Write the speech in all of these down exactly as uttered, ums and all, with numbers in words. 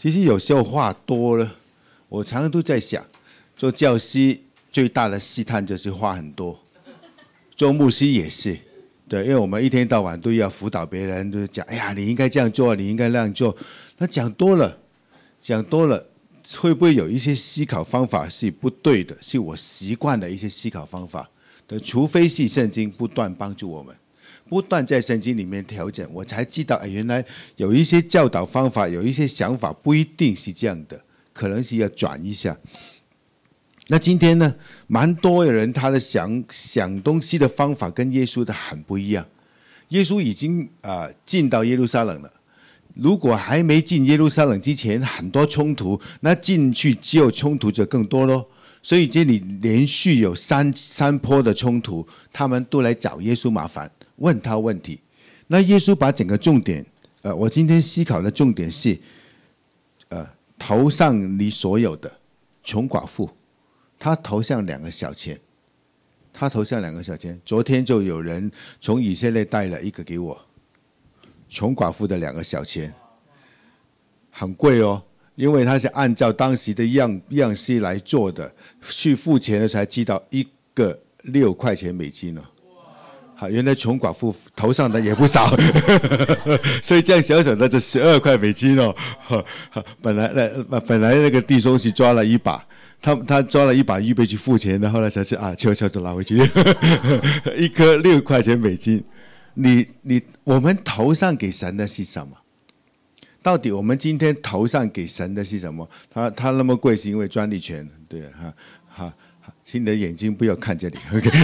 其实有时候话多了，我常常都在想，做教师最大的试探就是话很多，做牧师也是，对，因为我们一天到晚都要辅导别人，都讲，哎呀，你应该这样做，你应该那样做。那讲多了，讲多了，会不会有一些思考方法是不对的，是我习惯的一些思考方法的？除非是圣经不断帮助我们，不断在圣经里面调整，我才知道，哎，原来有一些教导方法，有一些想法不一定是这样的，可能是要转一下。那今天呢，蛮多的人他的想想东西的方法跟耶稣的很不一样。耶稣已经啊、呃、进到耶路撒冷了，如果还没进耶路撒冷之前，很多冲突，那进去只有冲突就更多咯。所以这里连续有三三波的冲突，他们都来找耶稣麻烦，问他问题。那耶稣把整个重点，呃，我今天思考的重点是，呃，头上你所有的穷寡妇。他投向两个小钱，他投向两个小钱。昨天就有人从以色列带了一个给我，穷寡妇的两个小钱，很贵哦，因为他是按照当时的样样式来做的。去付钱的才知道一个六块钱美金哦。好，原来穷寡妇头上的也不少，所以这样小小的就十二块美金哦。本来那本来那个弟兄是抓了一把。他他抓了一把预备去付钱的，后来才是啊，悄悄就拿回去，一颗六块钱美金。你你我们头上给神的是什么？到底我们今天头上给神的是什么？他他那么贵是因为专利权，对哈哈。请你的眼睛不要看这里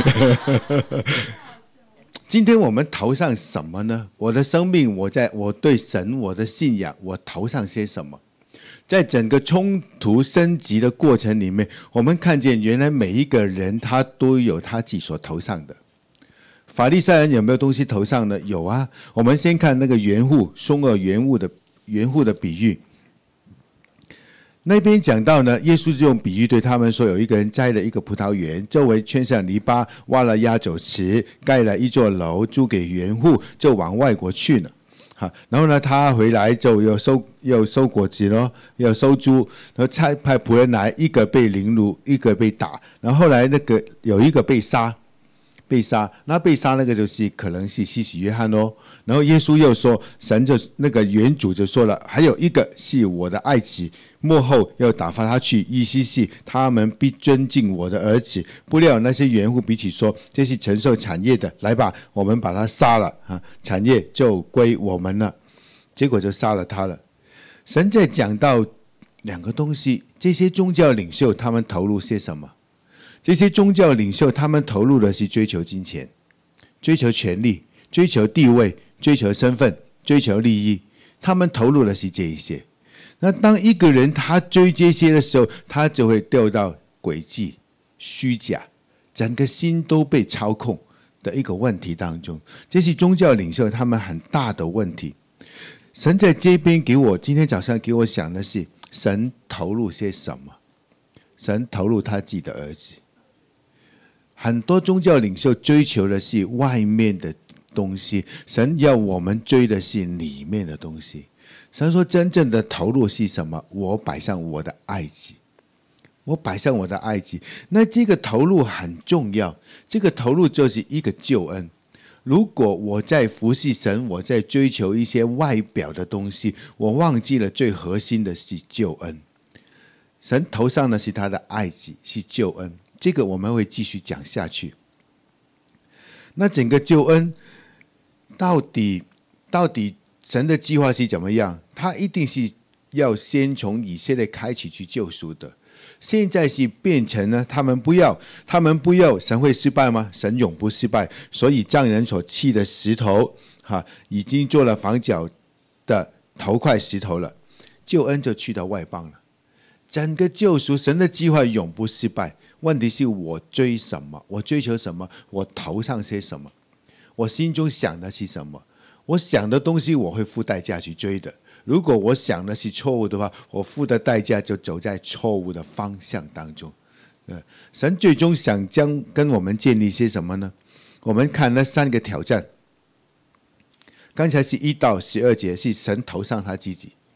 ，OK 。今天我们头上什么呢？我的生命，我在我对神，我的信仰，我头上些什么？在整个冲突升级的过程里面，我们看见原来每一个人他都有他自己所头上的。法利赛人有没有东西头上呢？有啊。我们先看那个园户，松耳园户的园户的比喻。那边讲到呢，耶稣就用比喻对他们说，有一个人栽了一个葡萄园，周围圈上篱笆，挖了压酒池，盖了一座楼，租给园户，就往外国去了。然后呢，他回来就又收又收果子咯，又收租，然后差派仆人来，一个被凌辱，一个被打，然后后来那个有一个被杀，被杀，那被杀那个就是可能是施洗约翰咯。然后耶稣又说，神就那个园主就说了，还有一个是我的爱子，末后要打发他去，意思是他们必尊敬我的儿子。不料那些园户彼此说，这是承受产业的，来吧，我们把他杀了，产业就归我们了。结果就杀了他了。神在讲到两个东西，这些宗教领袖他们投入些什么？这些宗教领袖他们投入的是追求金钱，追求权力，追求地位，追求身份，追求利益，他们投入的是这一些。那当一个人他追这些的时候，他就会掉到诡计、虚假，整个心都被操控的一个问题当中。这是宗教领袖他们很大的问题。神在这边给我今天早上给我想的是，神投入些什么？神投入他自己的儿子。很多宗教领袖追求的是外面的东西，神要我们追的是里面的东西。神说真正的投入是什么？我摆上我的爱子，我摆上我的爱子。那这个投入很重要，这个投入就是一个救恩。如果我在服侍神，我在追求一些外表的东西，我忘记了最核心的是救恩。神头上的是他的爱子，是救恩，这个我们会继续讲下去。那整个救恩到底到底神的计划是怎么样？他一定是要先从以色列开始去救赎的。现在是变成呢，他们不要，他们不要，神会失败吗？神永不失败。所以匠人所砌的石头，哈，已经做了房角的头块石头了，救恩就去到外邦了。整个救赎，神的计划永不失败。问题是我追什么？我追求什么？我头上些什么？我心中想的是什么？我想的东西我会付代价去追的。如果我想的是错误的话，我付的代价就走在错误的方向当中。神最终想将跟我们建立些什么呢？我们看那三个挑战。刚才是一到十二节是神头上他自己，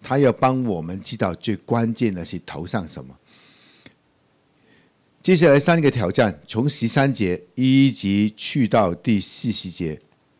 他要帮我们知道最关键的是投上什么。接下来三个挑战，从十三节一直去到第四十节，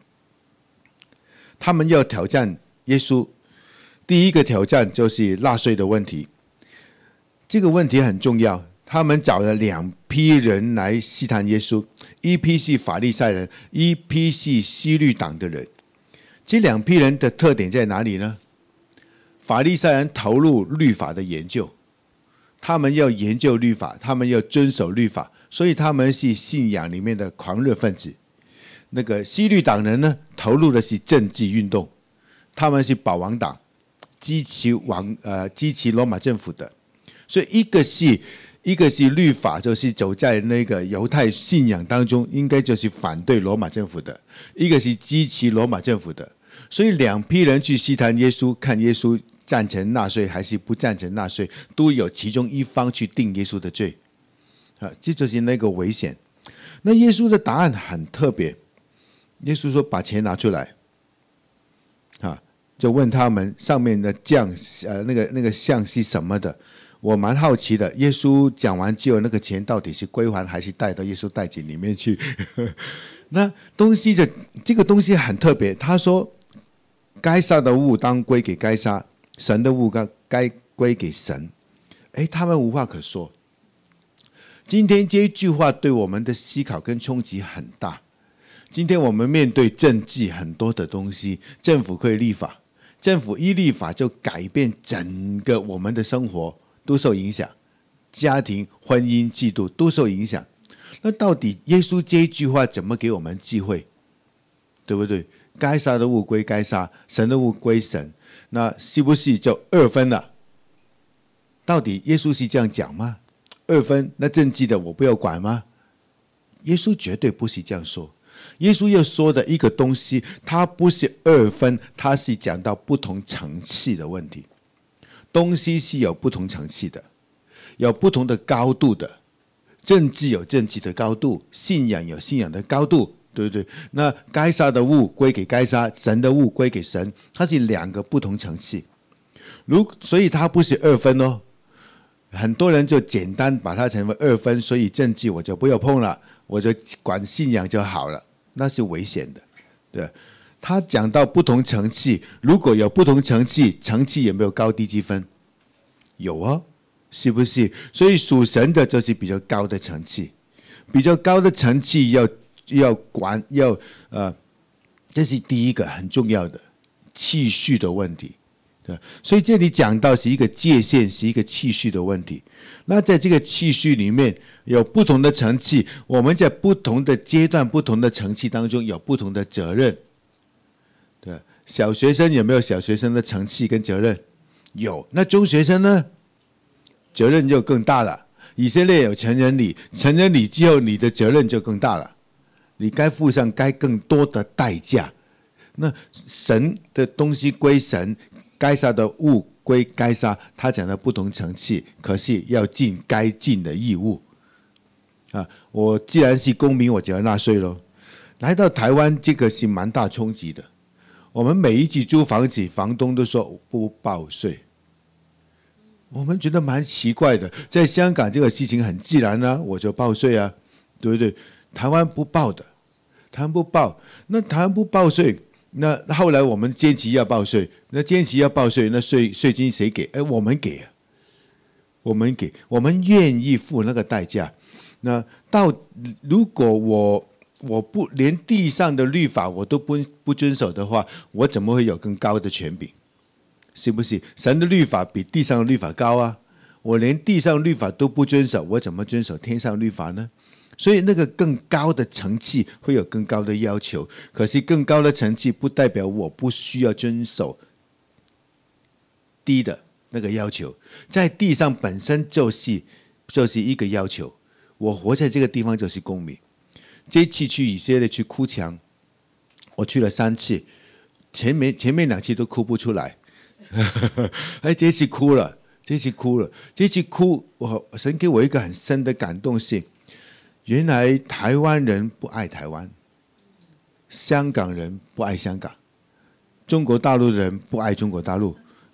他们要挑战耶稣。第一个挑战就是纳税的问题，这个问题很重要。他们找了两批人来试探耶稣，一批是法利赛人，一批是希律党的人。这两批人的特点在哪里呢？法利赛人投入律法的研究，他们要研究律法，他们要遵守律法，所以他们是信仰里面的狂热分子。那个希律党人呢，投入的是政治运动，他们是保王党，支持王呃支持罗马政府的。所以一个是一个是律法，就是走在那个犹太信仰当中，应该就是反对罗马政府的；一个是支持罗马政府的。所以两批人去试探耶稣，看耶稣赞成纳税还是不赞成纳税，都有其中一方去定耶稣的罪。啊，这就是那个危险。那耶稣的答案很特别，耶稣说：“把钱拿出来。”啊，就问他们上面的像呃那个那个像是什么的。我蛮好奇的，耶稣讲完之后，那个钱到底是归还还是带到耶稣袋子里面去？那东西的这个东西很特别，他说：“该撒的物当归给该撒，神的物该归给神。”哎，他们无话可说。今天这句话对我们的思考跟冲击很大。今天我们面对政治很多的东西，政府可以立法，政府一立法就改变整个我们的生活。都受影响，家庭、婚姻、制度都受影响。那到底耶稣这一句话怎么给我们机会？对不对？该撒的物归该撒，神的物归神，那是不是就二分了？到底耶稣是这样讲吗？二分，那政治的我不要管吗？耶稣绝对不是这样说。耶稣要说的一个东西，它不是二分，它是讲到不同层次的问题。东西是有不同层次的，有不同的高度的。政治有政治的高度，信仰有信仰的高度，对不对？那该撒的物归给该撒，神的物归给神，它是两个不同层次。如所以它不是二分哦。很多人就简单把它成为二分，所以政治我就不要碰了，我就管信仰就好了，那是危险的，对。他讲到不同层次，如果有不同层次，层次有没有高低之分？有哦，是不是？所以属神的就是比较高的层次，比较高的层次要要管要呃，这是第一个很重要的次序的问题。对，所以这里讲到是一个界限，是一个次序的问题。那在这个次序里面有不同的层次，我们在不同的阶段、不同的层次当中有不同的责任。对，小学生有没有小学生的层次跟责任？有。那中学生呢？责任就更大了。以色列有成人礼，成人礼之后你的责任就更大了，你该付上该更多的代价。那神的东西归神，该撒的物归该撒，他讲的不同层次，可是要尽该尽的义务。啊，我既然是公民，我就要纳税咯。来到台湾，这个是蛮大冲击的。我们每一次租房子，房东都说不报税，我们觉得蛮奇怪的。在香港这个事情很自然啊，我就报税啊，对不对？台湾不报的，台湾不报，那台湾不报税，那后来我们坚持要报税，那坚持要报税，那税税金谁给？哎，我们给啊，我们给，我们愿意付那个代价。那到如果我。我不连地上的律法我都不不遵守的话，我怎么会有更高的权柄？是不是？神的律法比地上的律法高啊！我连地上律法都不遵守，我怎么遵守天上律法呢？所以那个更高的层次会有更高的要求，可是更高的层次不代表我不需要遵守低的那个要求，在地上本身就是就是一个要求，我活在这个地方就是公民。这一次去以色列去哭墙，我去了三次，前面前面两次都哭不出来，哎，这次哭了，这次哭了，这次哭，我神给我一个很深的感动是，原来台湾人不爱台湾，香港人不爱香港，中国大陆人不爱中国大陆，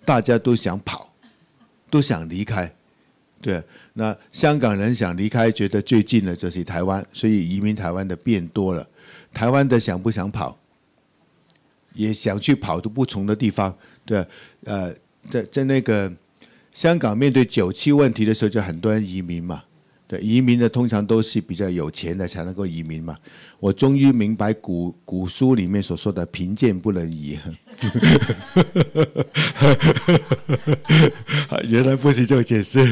大家都想跑，都想离开。对，那香港人想离开，觉得最近的就是台湾，所以移民台湾的变多了。台湾的想不想跑？也想去跑到不同的地方。对，呃，在在那个香港面对九七问题的时候，就很多人移民嘛。对，移民的通常都是比较有钱的才能够移民嘛。我终于明白古古书里面所说的贫贱不能移。原来不是这个解释。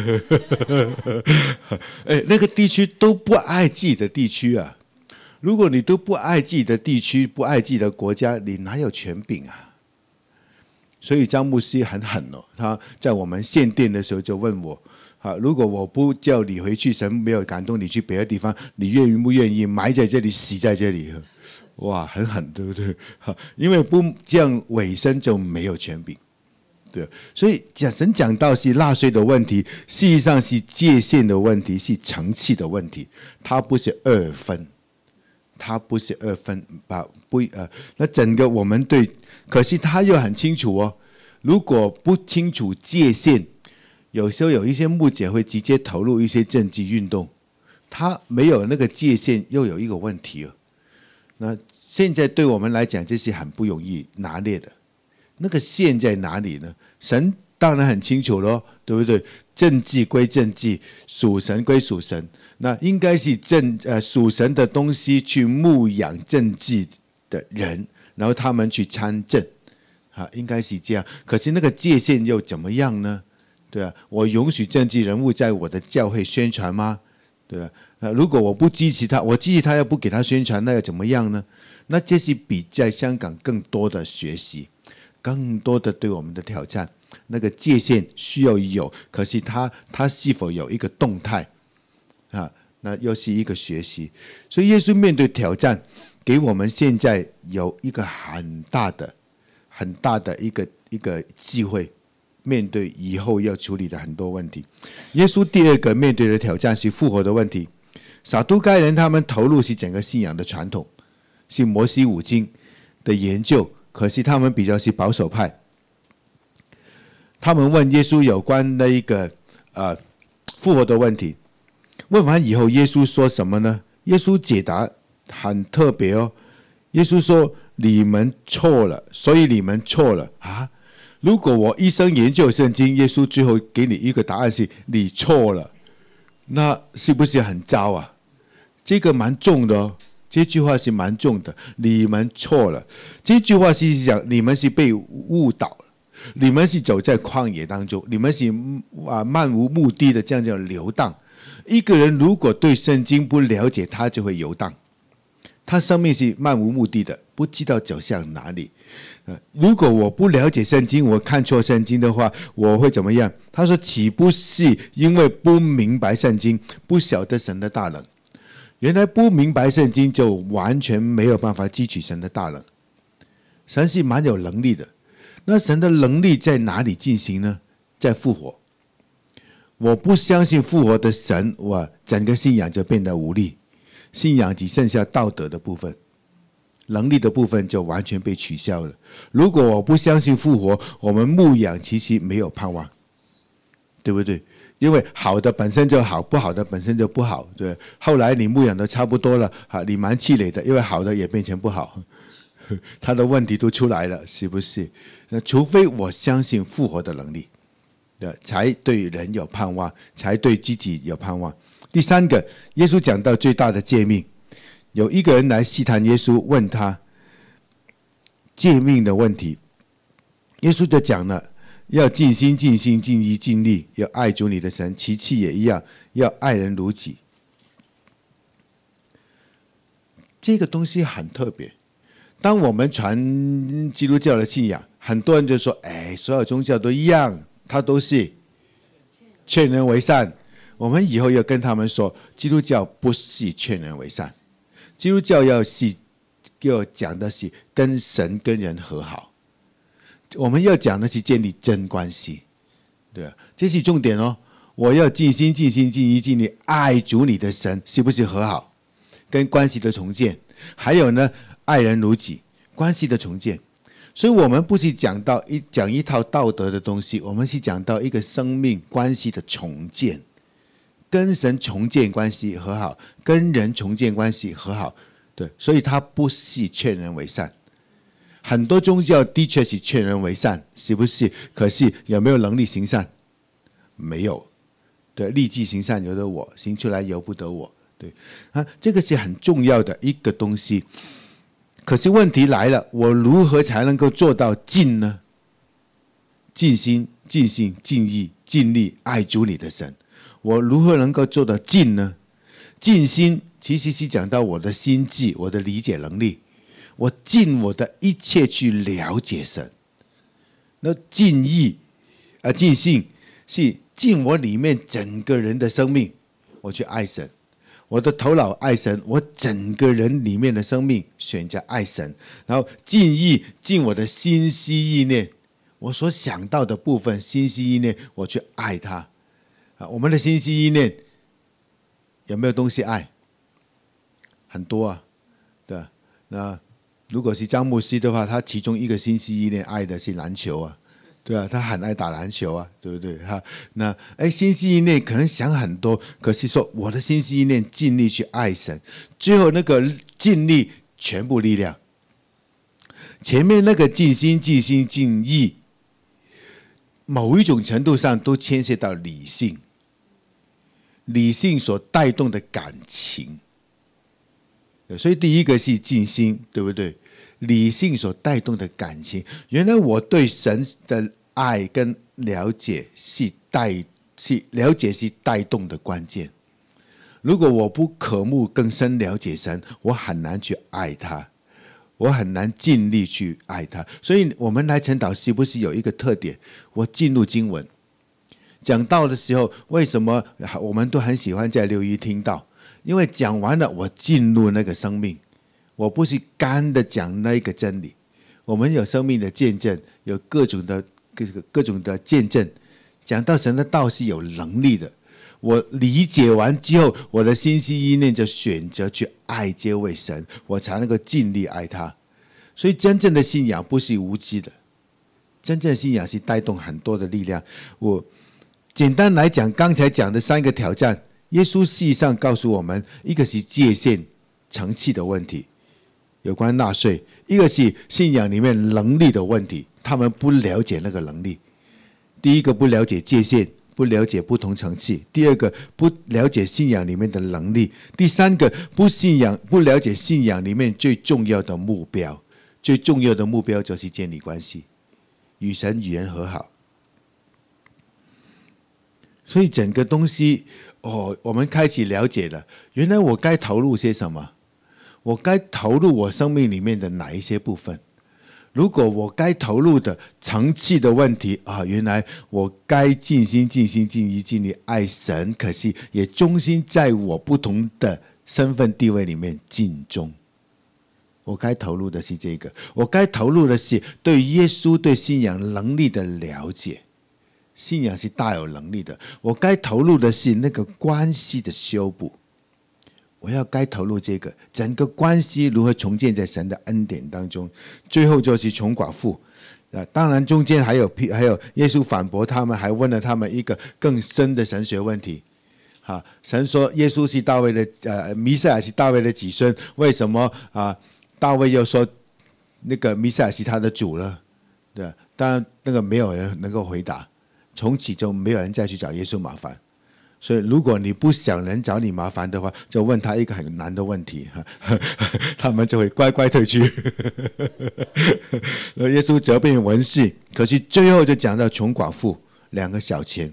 哎，那个地区都不爱自己的地区啊。如果你都不爱自己的地区，不爱自己的国家，你哪有权柄啊？所以张牧师很狠哦，他在我们献殿的时候就问我。好，如果我不叫你回去，神没有感动你去别的地方，你愿不愿意埋在这里，死在这里？哇，很狠，对不对？好，因为不这样委身就没有权柄，对。所以讲神讲到是纳税的问题，实际上是界限的问题，是层次的问题，它不是二分，它不是二分，把不呃，那整个我们对，可是他又很清楚哦，如果不清楚界限。有时候有一些牧者会直接投入一些政治运动，他没有那个界限，又有一个问题哦。那现在对我们来讲，这是很不容易拿捏的。那个线在哪里呢？神当然很清楚咯，对不对？政治归政治，属神归属神。那应该是政呃属神的东西去牧养政治的人，然后他们去参政，啊，应该是这样。可是那个界限又怎么样呢？对啊，我允许政治人物在我的教会宣传吗？对啊，那如果我不支持他，我支持他又不给他宣传，那又怎么样呢？那这是比在香港更多的学习，更多的对我们的挑战。那个界限需要有，可是他他是否有一个动态啊？那又是一个学习。所以耶稣面对挑战，给我们现在有一个很大的、很大的一个一个机会。面对以后要处理的很多问题，耶稣第二个面对的挑战是复活的问题。撒都该人他们投入是整个信仰的传统，是摩西五经的研究，可是他们比较是保守派。他们问耶稣有关的一个呃复活的问题，问完以后，耶稣说什么呢？耶稣解答很特别哦。耶稣说：“你们错了，所以你们错了啊。”如果我一生研究圣经，耶稣最后给你一个答案是你错了，那是不是很糟啊？这个蛮重的哦，这句话是蛮重的。你们错了，这句话是讲你们是被误导了，你们是走在旷野当中，你们是啊漫无目的的这样这样流荡。一个人如果对圣经不了解，他就会游荡，他生命是漫无目的的，不知道走向哪里。如果我不了解圣经，我看错圣经的话，我会怎么样？他说：“岂不是因为不明白圣经，不晓得神的大能？原来不明白圣经，就完全没有办法汲取神的大能。神是蛮有能力的，那神的能力在哪里进行呢？在复活。我不相信复活的神，我整个信仰就变得无力，信仰只剩下道德的部分。”能力的部分就完全被取消了。如果我不相信复活，我们牧养其实没有盼望，对不对？因为好的本身就好，不好的本身就不好，对。后来你牧养的差不多了，你蛮气馁的，因为好的也变成不好，他的问题都出来了，是不是？那除非我相信复活的能力，才对人有盼望，才对自己有盼望。第三个，耶稣讲到最大的诫命。有一个人来试探耶稣，问他诫命的问题，耶稣就讲了：要尽心、尽心、尽意、尽力，要爱主你的神，其次也一样，要爱人如己。这个东西很特别。当我们传基督教的信仰，很多人就说：“哎，所有宗教都一样，它都是劝人为善。”我们以后要跟他们说，基督教不是劝人为善。基督教要是要讲的是跟神跟人和好，我们要讲的是建立真关系，对啊，这是重点哦。我要尽心、尽心、尽意、尽力爱主你的神，是不是和好？跟关系的重建，还有呢，爱人如己，关系的重建。 所以我们不是讲到一讲一套道德的东西，我们是讲到一个生命关系的重建，跟神重建关系和好，跟人重建关系和好。对，所以它不是劝人为善。很多宗教的确是劝人为善，是不是？可是有没有能力行善？没有。对，立志行善由得我，行出来由不得我。对啊，这个是很重要的一个东西。可是问题来了，我如何才能够做到尽呢？尽心、尽性、尽意、尽力爱主你的神。我如何能够做到尽呢？尽心其实是讲到我的心智，我的理解能力，我尽我的一切去了解神。那尽意啊，尽性是尽我里面整个人的生命，我去爱神。我的头脑爱神，我整个人里面的生命选择爱神。然后尽意，尽我的心思意念，我所想到的部分心思意念，我去爱他。啊，我们的心思意念有没有东西爱？很多啊，对啊。那如果是张牧师的话，他其中一个心思意念爱的是篮球啊，对啊，他很爱打篮球啊，对不对？哈，那哎，心思意念可能想很多，可是说我的心思意念尽力去爱神，最后那个尽力全部力量，前面那个尽心、尽心、尽意，某一种程度上都牵涉到理性，理性所带动的感情。所以第一个是尽心，对不对？理性所带动的感情，原来我对神的爱跟了解是带是了解是带动的关键。如果我不渴慕更深了解神，我很难去爱他，我很难尽力去爱他。所以我们来晨祷是不是有一个特点？我进入经文讲道的时候，为什么我们都很喜欢在六一听到？因为讲完了，我进入那个生命，我不是干的讲那个真理。我们有生命的见证，有各种的各各种的见证，讲到神的道是有能力的。我理解完之后，我的心思意念就选择去爱这位神，我才能够尽力爱他。所以真正的信仰不是无知的，真正的信仰是带动很多的力量。我简单来讲，刚才讲的三个挑战，耶稣事实上告诉我们，一个是界限层次的问题，有关纳税；一个是信仰里面能力的问题，他们不了解那个能力。第一个不了解界限，不了解不同层次；第二个不了解信仰里面的能力；第三个不信仰不了解信仰里面最重要的目标。最重要的目标就是建立关系，与神与人和好。所以整个东西哦，我们开始了解了，原来我该投入些什么，我该投入我生命里面的哪一些部分。如果我该投入的层次的问题啊，原来我该尽心尽心尽意尽力爱神，可是也忠心在我不同的身份地位里面尽忠。我该投入的是这个，我该投入的是对耶稣对信仰能力的了解。信仰是大有能力的，我该投入的是那个关系的修补。我要该投入这个整个关系如何重建在神的恩典当中。最后就是穷寡妇，当然中间还有还有耶稣反驳他们，还问了他们一个更深的神学问题。啊，神说耶稣是大卫的呃，弥赛亚是大卫的子孙，为什么啊？大卫又说那个弥赛亚是他的主了？对，当然那个没有人能够回答。从此就没有人再去找耶稣麻烦，所以如果你不想人找你麻烦的话，就问他一个很难的问题，他们就会乖乖退去。耶稣责备文士，可是最后就讲到穷寡妇两个小钱，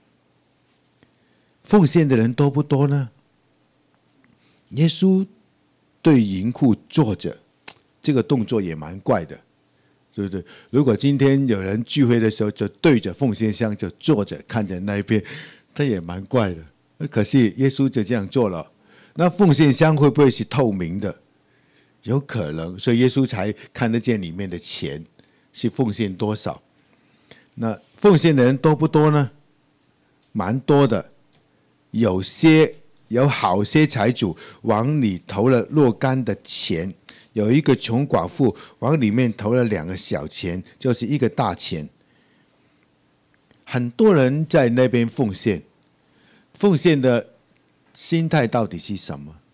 奉献的人多不多呢？耶稣对银库坐着，这个动作也蛮怪的。对不对？如果今天有人聚会的时候，就对着奉献箱就坐着看着那一边，这也蛮怪的。可是耶稣就这样做了。那奉献箱会不会是透明的？有可能，所以耶稣才看得见里面的钱是奉献多少。那奉献的人多不多呢？蛮多的，有些有好些财主往里投了若干的钱， 有一个穷寡妇往里面投了两个小钱，就是一个大钱。很多人在那边奉献，奉献的心态到底是什么？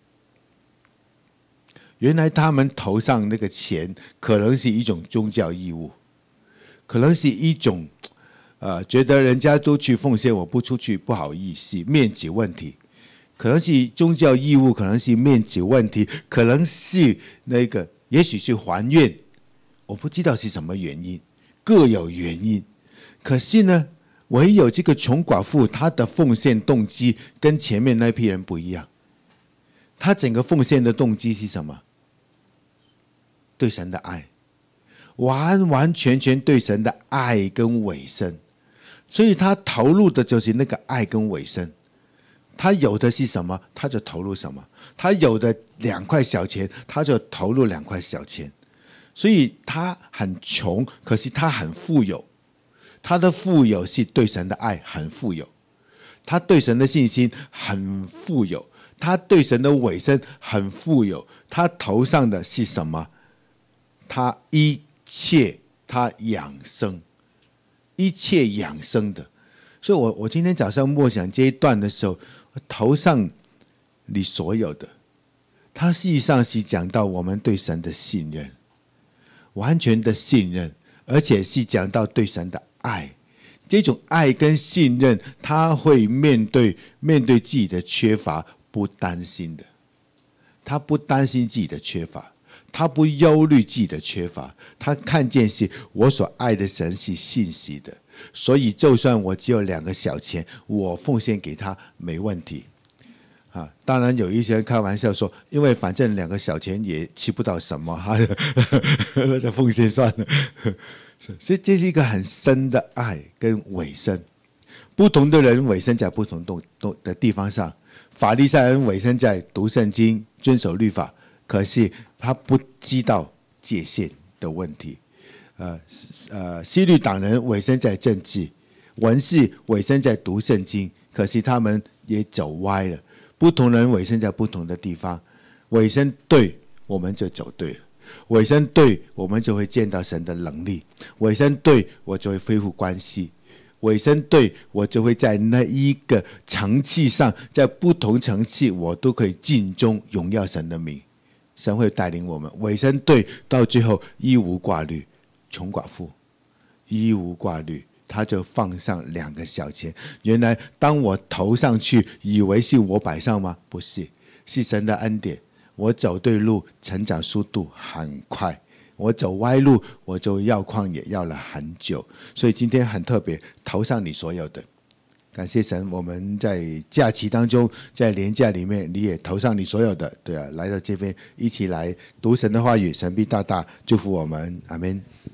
原来他们头上那个钱可能是一种宗教义务，可能是一种呃，觉得人家都去奉献，我不出去不好意思，面子问题。可能是宗教义务，可能是面子问题，可能是那个，也许是还愿，我不知道是什么原因，各有原因。可是呢，唯有这个穷寡妇，她的奉献动机跟前面那批人不一样。她整个奉献的动机是什么？对神的爱，完完全全对神的爱跟委身，所以他投入的就是那个爱跟委身。他有的是什么，他就投入什么。他有的两块小钱，他就投入两块小钱。所以他很穷，可是他很富有。他的富有是对神的爱很富有，他对神的信心很富有，他对神的委身很富有。他头上的是什么？他一切他养生，一切养生的。所以我我今天早上默想这一段的时候，头上你所有的，它实际上是讲到我们对神的信任，完全的信任，而且是讲到对神的爱。这种爱跟信任，他会面对面对自己的缺乏不担心的，他不担心自己的缺乏，他不忧虑自己的缺乏，他看见是我所爱的神是信实的，所以就算我只有两个小钱，我奉献给他没问题。啊，当然有一些人开玩笑说，因为反正两个小钱也吃不到什么，那就奉献算了。所以这是一个很深的爱跟委身，不同的人委身在不同的地方上。法利赛人委身在读圣经、遵守律法，可是他不知道界限的问题。呃呃，西律党人委身在政治，文士委身在读圣经，可是他们也走歪了。不同人委身在不同的地方，委身对，我们就走对了；委身对，我们就会见到神的能力；委身对，我就会恢复关系；委身对，我就会在那一个层次上，在不同层次，我都可以尽忠荣耀神的名。神会带领我们委身对，到最后一无挂虑。穷寡妇一无挂虑，他就放上两个小钱。原来当我投上去，以为是我摆上吗？不是，是神的恩典。我走对路，成长速度很快；我走歪路，我就要旷野要了很久。所以今天很特别，投上你所有的。感谢神，我们在假期当中，在连假里面，你也投上你所有的，对啊，来到这边一起来读神的话语，神必大大祝福我们，阿们。